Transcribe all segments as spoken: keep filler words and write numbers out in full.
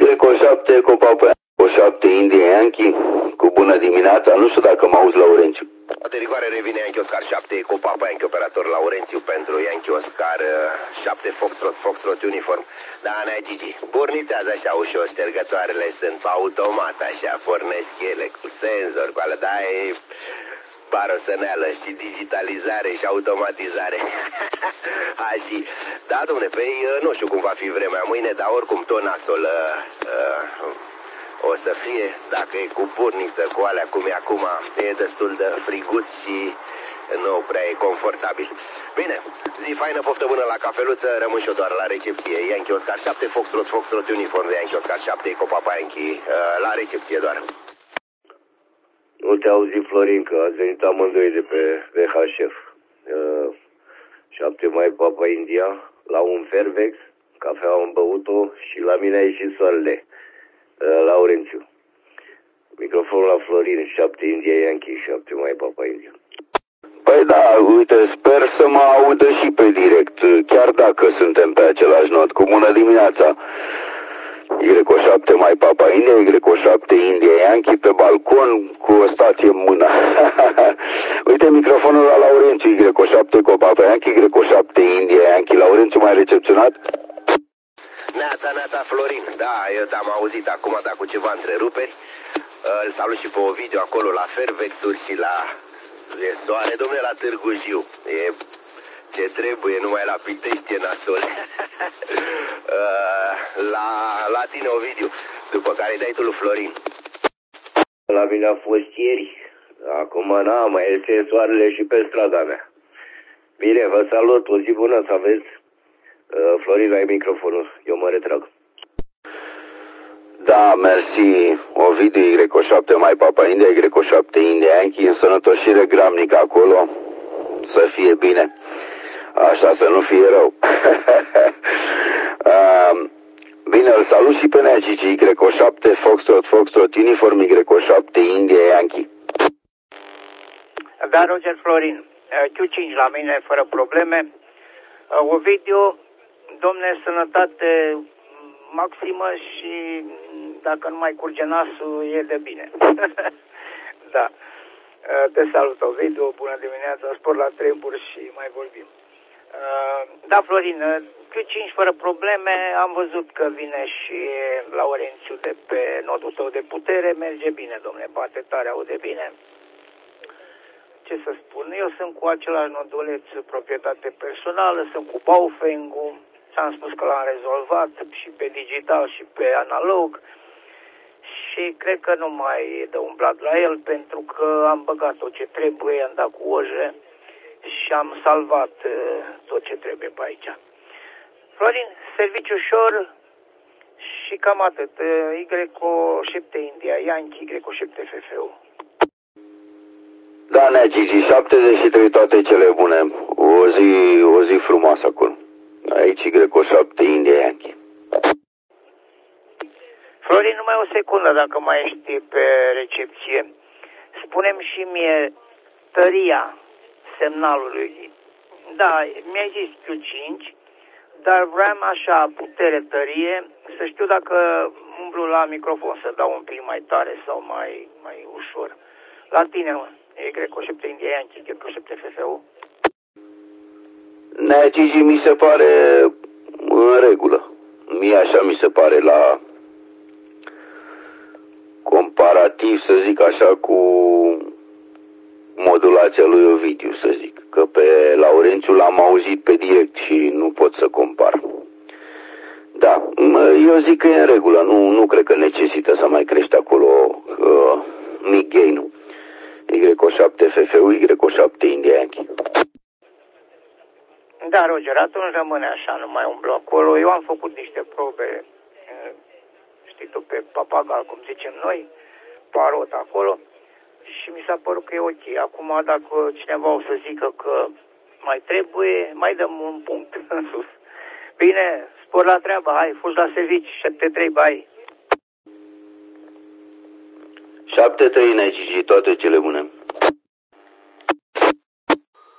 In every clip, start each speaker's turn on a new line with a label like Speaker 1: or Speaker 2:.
Speaker 1: Y șapte cu Papa șapte India Yankee, cu bună dimineața, nu știu dacă mă auzi, Laurențiu.
Speaker 2: Derivare revine Yankee Oscar șapte cu Papa Yankee operator Laurențiu pentru Yankee Oscar șapte Foxtrot, Foxtrot uniform. Da, nea Gigi, pornițează așa ușor, ștergătoarele sunt pe automat, așa, pornesc ele cu senzor, cu alea, da, e baroseneală și digitalizare și automatizare. Așa, da, dom'le, păi nu știu cum va fi vremea mâine, dar oricum tot nasol uh, uh, o să fie, dacă e cu burniță, cu alea cum e acum, e destul de friguț și nu prea e confortabil. Bine, zi faină, poftă bună la cafeluță, rămân și eu doar la recepție. Yankee Oscar șapte, Foxtrot, Foxtrot uniform de Yankee Oscar șapte, cu Papa Yankee, la recepție doar.
Speaker 3: Nu te auzi, Florin, că ați venit amândoi de pe V H F. Uh, șapte mai Papa India, la un Fairvex, cafea am băut-o și la mine a ieșit soarele. Uh, Laurențiu. Microfonul la Florin, șapte India Yankee, șapte mai Papa India.
Speaker 1: Păi da, uite, sper să mă audă și pe direct, chiar dacă suntem pe același not. Cu bună dimineața. Y șapte mai Papa India, Y șapte India Yankee pe balcon cu o stație în mână. Uite microfonul la Laurențiu, Y șapte cu Papa Yankee, Y șapte India Yankee. Laurențiu, mai recepționat?
Speaker 2: Neața, neața, Florin. Da, eu te-am auzit acum, dar cu ceva întreruperi. Îl salut și pe Ovidiu acolo la Fairvex-uri și la... E soare, domnule, la Târgu Jiu. E ce trebuie, numai la Pitești e nasol. la, la tine, Ovidiu, după care dai tu lui Florin.
Speaker 3: La mine a fost ieri. Acum n-a, mai este soarele și pe strada mea. Bine, vă salut, o zi bună să aveți. Uh, Florin, ai microfonul, eu mă retrag.
Speaker 1: Da, mersi, Ovidiu, Y șapte mai Papa India, Y șapte India Yankee, însănătoșire gramnică acolo, să fie bine, așa, să nu fie rău. uh, bine, îl salut și pe Nea Gigi, Y șapte Foxtrot, Foxtrot uniform, Y șapte India Yankee.
Speaker 4: Da, Roger, Florin, Q cinci la mine, fără probleme. Ovidiu, domne, sănătate maximă și dacă nu mai curge nasul, e de bine. Da. Te salut, Ovidiu, bună dimineața, spor la treburi și mai vorbim. Da, Florin, Q cinci fără probleme, am văzut că vine și Laurențiu de pe nodul tău de putere, merge bine, domne, bate tare, aude bine. Ce să spun, eu sunt cu același noduleț proprietate personală, sunt cu Baofeng-ul, ți-am spus că l-am rezolvat și pe digital și pe analog și cred că nu mai e de umblat la el pentru că am băgat tot ce trebuie, am dat cu oje și am salvat uh, tot ce trebuie pe aici. Florin, serviciu ușor și cam atât. Y șapte India Yankee, Y șapte F F U.
Speaker 1: Da, Nea Gigi, șaptezeci și trei, toate cele bune. O zi, o zi frumoasă acolo. Aici Y șapte India Yankee.
Speaker 4: Florin, numai o secundă dacă mai ești pe recepție. Spune-mi și mie tăria semnalului. Da, mi-ai zis Q cinci, dar vreau așa putere, tărie, să știu dacă umblu la microfon să dau un pic mai tare sau mai, mai ușor. La tine, mă. Y șapte India Yankee, Y șapte F F U.
Speaker 1: Nea Gigi, mi se pare în regulă. Mie așa mi se pare la comparativ, să zic așa, cu modulația lui Ovidiu, să zic. Că pe Laurențiu l-am auzit pe direct și nu pot să compar. Da, eu zic că e în regulă. Nu, nu cred că necesită să mai crești acolo uh, mic gain-ul. Y șapte F F U, Y șapte India Yankee.
Speaker 4: Da, Roger, atunci rămâne așa, nu mai umblu acolo. Eu am făcut niște probe, știi tu, pe papagal, cum zicem noi, parot acolo și mi s-a părut că e ok. Acum, dacă cineva o să zică că mai trebuie, mai dăm un punct în sus. Bine, spor la treabă, hai, fugi la servici, șapte trei, bai.
Speaker 1: șapte trei, Nea Gigi, toate cele bune.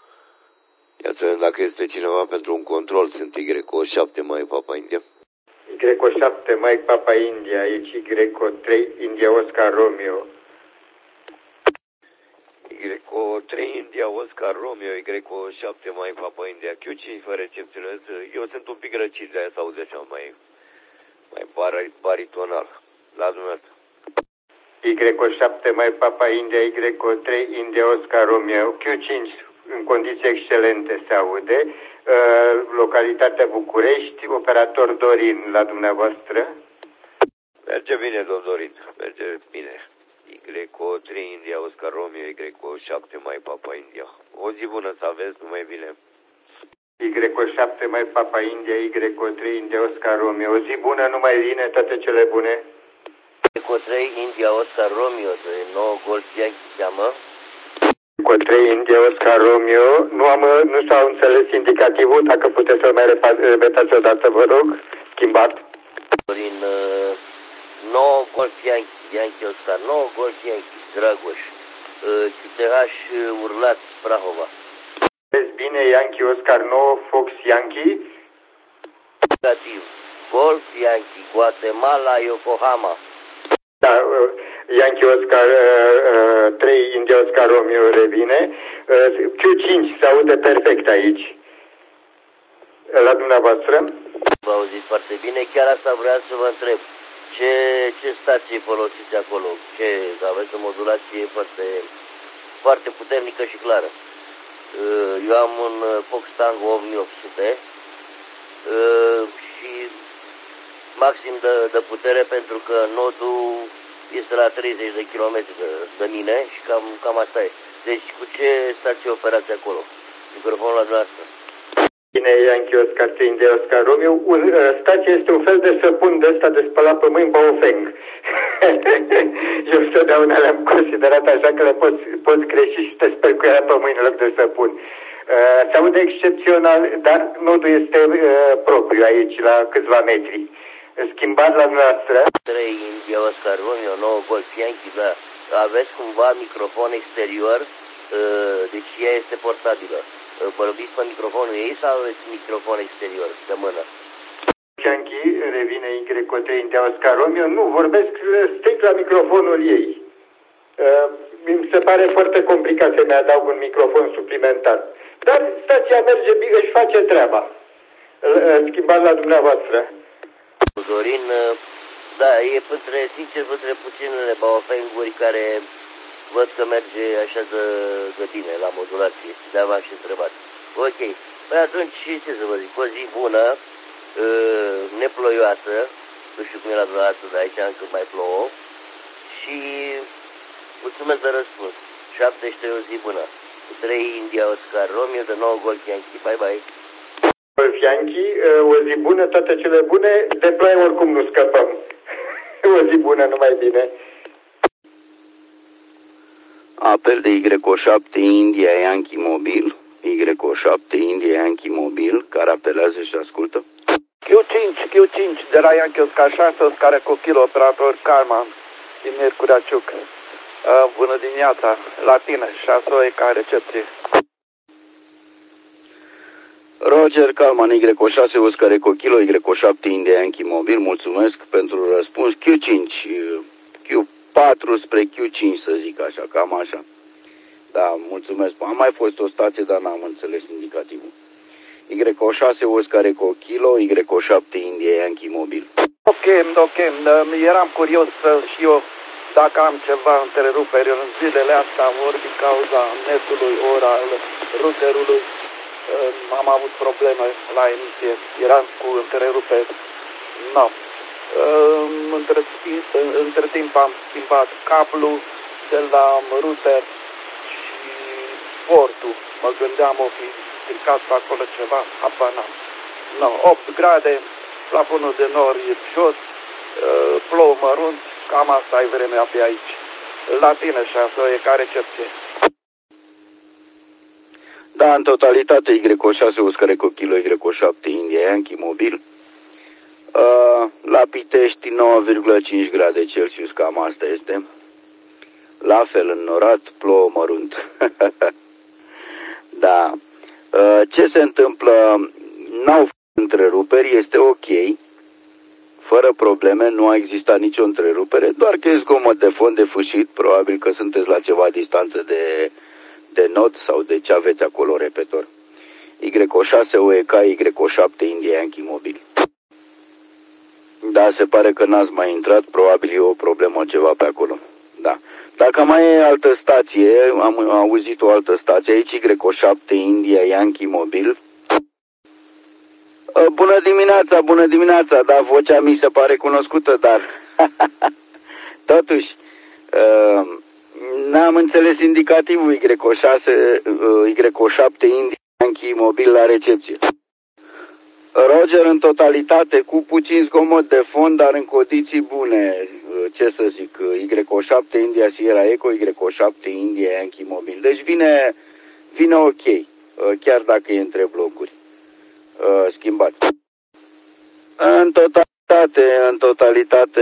Speaker 5: Ia să vedem dacă este cineva pentru un control. Sunt Y șapte mai Papa India. Greco șapte, Mike Papa India, aici Greco trei, India Oscar Romeo.
Speaker 3: Greco trei, India Oscar Romeo, Greco șapte, Mike Papa India, Q cinci, fără recepționez. Eu sunt un pic răcit, de aia să auzi așa mai, mai bar, baritonal. La dumneavoastră.
Speaker 5: Greco șapte, Mike Papa India, Greco trei, India Oscar Romeo, Q cinci, în condiții excelente se aude. Uh, localitatea București, operator Dorin la dumneavoastră.
Speaker 3: Merge bine, domn Dorin, merge bine. Greco trei, India Oscar Romeo, Greco șapte, Mike Papa India. O zi bună să aveți, numai bine.
Speaker 5: Greco șapte, Mike Papa India, Greco trei, India Oscar Romeo. O zi bună, numai bine, toate cele bune.
Speaker 6: Greco trei, India Oscar Romeo, de nouă Golf Yankee cheamă.
Speaker 5: Greco trei, India Oscar Romeo. Nu am, nu s-a înțeles indicativul, dacă puteți să mai repetați odată, vă rog. Schimbat.
Speaker 6: Prin uh, nouă Golf Yankee, Yankee Oscar, nouă Golf Yankee, Dragoș, uh, C T H Urlat, Prahova.
Speaker 5: Vezi bine, Yankee Oscar nouă, Fox Yankee.
Speaker 6: Negativ, Golf Yankee, Guatemala, Yokohama.
Speaker 5: Da, uh, Yankee Oscar uh, trei, India Oscar Romeo revine. Uh, Q cinci se aude perfect aici. La dumneavoastră.
Speaker 6: Vă auziți foarte bine, chiar asta vreau să vă întreb. Ce, ce stație folosiți acolo? Ce, aveți o modulație foarte, foarte puternică și clară. Eu am un Fox Tango opt mii opt sute și maxim de, de putere pentru că nodul este la treizeci de kilometri de, de mine și cam, cam asta e. Deci cu ce stație operați acolo? Microfonul la dumneavoastră.
Speaker 5: Bine, Yankee Oscar trei, India Oscar Romeo. Un, uh, stația este un fel de săpun de ăsta de spălat pe mâini, Baofeng. Eu totdeauna le-am considerat așa că le poți, poți greși și te speli cu ea pe mâini în loc de săpun. Uh, se aude excepțional, dar nodul este uh, propriu aici, la câțiva metri. Schimbat la noastră.
Speaker 6: trei India Oscar Romeo, nouă Golf Yankee, da. Aveți cumva microfon exterior, uh, deci ea este portabilă. Vorbiți pe microfonul ei sau aveți microfon exterior, de mână?
Speaker 5: Yankee revine Greco trei, India Oscar Romeo. Nu, vorbesc strict la microfonul ei. Uh, mi se pare foarte complicat să-mi adaug un microfon suplimentar. Dar stația merge bine, își face treaba. Uh, schimbat la dumneavoastră.
Speaker 6: Dorin, da, e între, sincer, între puținele Baofeng-uri care văd că merge așa de, de bine la modulație. De-aia v-am și întrebat. Ok. Păi atunci, ce să vă zic, o zi bună, neploioasă, nu știu cum e la dumneavoastră, dar aici încă mai plouă. Și mulțumesc de răspuns. șaptezeci și trei, o zi bună. Cu trei India Oscar Romeo, de nouă Golf Yankee. Bye bye.
Speaker 5: Golf Yankee, o zi bună, toate cele bune. De ploaie oricum nu scăpăm. O zi bună, numai bine.
Speaker 1: Apel de Y șapte India Yankee Mobil, Y șapte India Yankee Mobil, care apelează și ascultă.
Speaker 7: Q cinci, Q cinci, de la Yankee Oscar șase, Oscar cu kilo, operator Calman, din Miercurea Ciuc. Uh, bună dimineața, la tine, șase O E ca recepție.
Speaker 1: Roger, Calman, Y șase, Oscar Eco Kilo, Y șapte India Yankee Mobil, mulțumesc pentru răspuns. Q cinci, Q patru spre Q cinci, să zic așa, cam așa. Da, mulțumesc. Am mai fost o stație, dar n-am înțeles indicativul. Y șase, Oscar Eco Kilo, Y șapte India Yankee Mobil.
Speaker 7: Ok, ok, eram curios și eu dacă am ceva întreruperi în zilele astea, ori din cauza netului, ori al routerului. Am avut probleme la emisie, eram cu întreruperi. No. Între, între timp am schimbat cablul de la router și portul. Mă gândeam o fi stricat pe acolo ceva, apa n-am. No, opt grade, plafonul de nori e jos, plouă mărunt, cam asta e vremea pe aici. La tine, șase, e ca recepție.
Speaker 1: Da, în totalitate Y șase, Oscar Eco Kilo, Y șapte India Yankee Mobil. Uh, la Pitești nouă virgulă cinci grade Celsius, cam asta este. La fel înnorat, plouă mărunt. Da. Uh, ce se întâmplă? N-au fost întreruperi, este ok. fără probleme, nu a existat nicio întrerupere, doar că e zgomot de fond de fâșit, probabil că sunteți la ceva distanță de, de not sau de ce aveți acolo repetor. Y O șase O E K, Y O șapte India Yankee mobil. Da, se pare că n-ați mai intrat, probabil e o problemă ceva pe acolo. Da. Dacă mai e altă stație, am auzit o altă stație aici, Y O șapte India Yankee mobil. Bună dimineața, bună dimineața, da, vocea mi se pare cunoscută, dar totuși n-am înțeles indicativul Y O șase, Y O șapte India Yankee mobil la recepție. Roger în totalitate, cu puțin zgomot de fond, dar în condiții bune, ce să zic, Y O șapte India Sierra Echo, Y O șapte India Yankee mobil. Deci vine, vine ok, chiar dacă e între blocuri. Schimbat. În totalitate, în totalitate,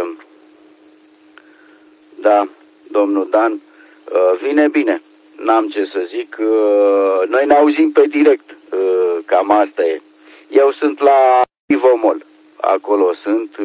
Speaker 1: da, domnul Dan, vine bine. N-am ce să zic, noi ne auzim pe direct, cam asta e. Eu sunt la Ivomol, acolo sunt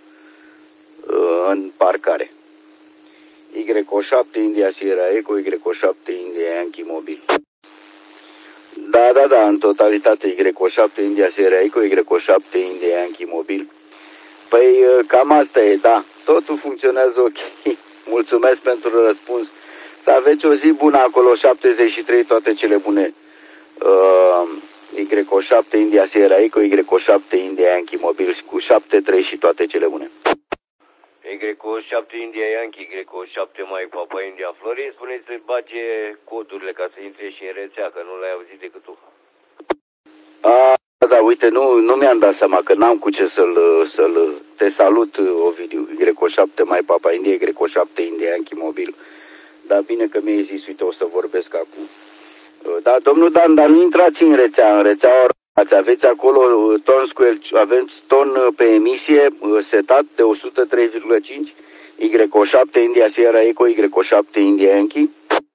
Speaker 1: în parcare. Y O șapte India Sierra Echo, Y O șapte India Yankee mobil. Da, da, da, în totalitate Y O șapte India Sierra Echo, Y O șapte India Yankee mobil. Păi cam asta e, da, totul funcționează ok. Mulțumesc pentru răspuns. Să aveți o zi bună acolo, șaptezeci și trei, toate cele bune. Uh, Y O șapte India Sierra Echo, Y O șapte India Yankee mobil cu șapte trei și toate cele bune.
Speaker 8: Y O șapte India Yankee, Y O șapte mai Papa India Florin, spuneți să bage codurile ca să intre și în rețea, că nu l-ai auzit decât tu.
Speaker 1: A, da, uite, nu, nu mi-am dat seama că n-am cu ce să-l, să-l... Te salut, Ovidiu, Y O șapte mai Papa India, Y O șapte India Yankee mobil. Dar bine că mi-ai zis, uite, o să vorbesc acum. Da, domnul Dan, dar nu intrați în rețea, în rețea orați, aveți acolo ton square, aveți ton pe emisie setat de o sută trei virgulă cinci, Y O șapte India Sierra Echo, Y O șapte India Yankee.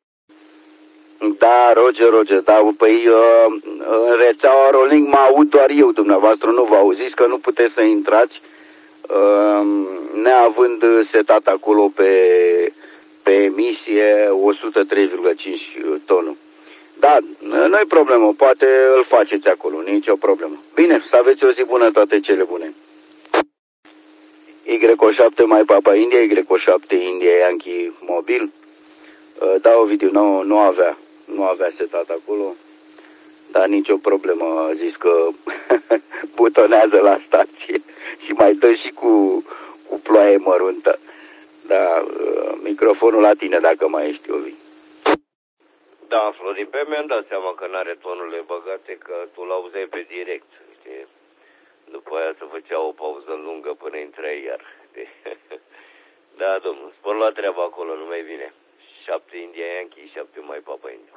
Speaker 1: Da, Roger, Roger, da, păi în rețeaua Rolling mă aud doar eu, dumneavoastră nu vă auziți că nu puteți să intrați neavând setat acolo pe, pe emisie o sută trei virgulă cinci tonul. Da, nu-i problemă, poate îl faceți acolo, nicio problemă. Bine, să aveți o zi bună, toate cele bune. Y O șapte mai Papa India, Y O șapte India Yankee mobil. Da, Ovidiu, nu, nu avea, nu avea setat acolo, dar nicio problemă, a zis că butonează la stație și mai dă și cu, cu ploaie măruntă. Da, microfonul la tine dacă mai ești, Ovi.
Speaker 8: Da, Florin, pe mi-am dat seama că n-are tonurile băgate, că tu l-auzeai pe direct, știi? După aia se făcea o pauză lungă până intrai iar. Da, domnul, spor la treaba acolo, nu mai vine. șapte India Yankee, șapte mai Papa India.